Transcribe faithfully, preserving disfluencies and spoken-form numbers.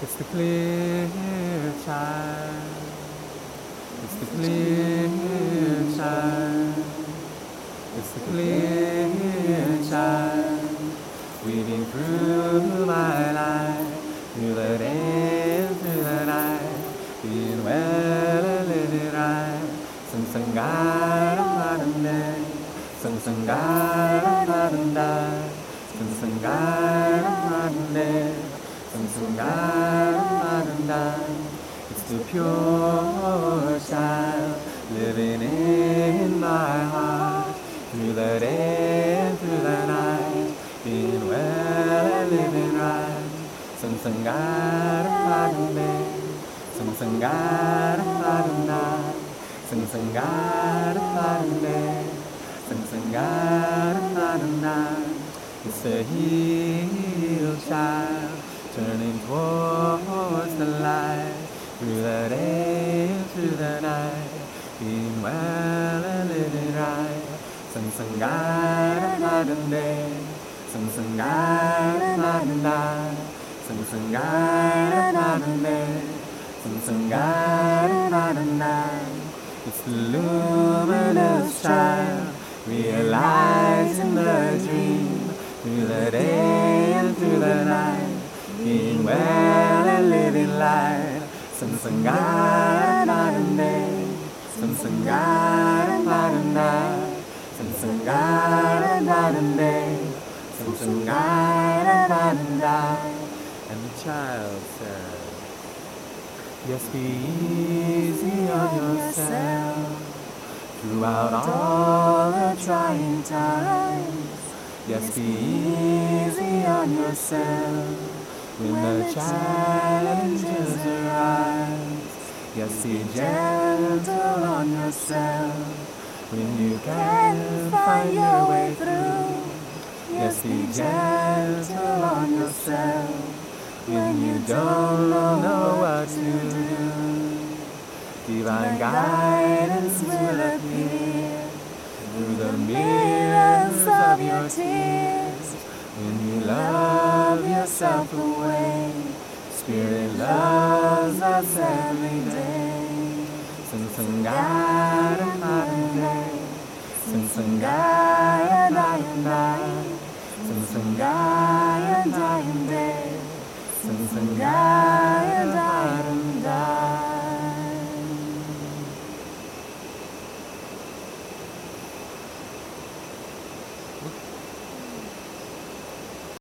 It's the clear child. It's the clear child. It's the clear child. Weaving through my life, through the day, through the night, being well and living right. Sung sung gara madande, sung sung gara madanda, sung sung gara madande, sung sung gara madanda. It's the pure child living in my heart, through the day and through the night, being well and living right. Sung sung gara madande, sung sung gara madanda, sung sung gara madande, sung sung gara madanda. It's the healed child turning towards the light, through the day and through the night, being well and living right. Sung sung gara madande, sung sung gara madanda, sung sung gara madande, sung sung gara madanda. It's the luminous child realizing the dream, through the day and through the night, being well and living light. Sung sung gara madande, sung sung gara madanda, sung sung gara madande, sung sung gara madanda. And the child said, yes, be easy on yourself throughout all the trying times. Yes, be easy on yourself when the challenges arise. Yes, be gentle on yourself when you can't find your way through. Yes, be gentle on yourself when you don't know what to do. Divine guidance will appear through the mirrors of your tears. When you love yourself away, Spirit loves us every day. Sung sung gara madande, sung sung gara dayanda, sung sung gara dayande, sung sung gara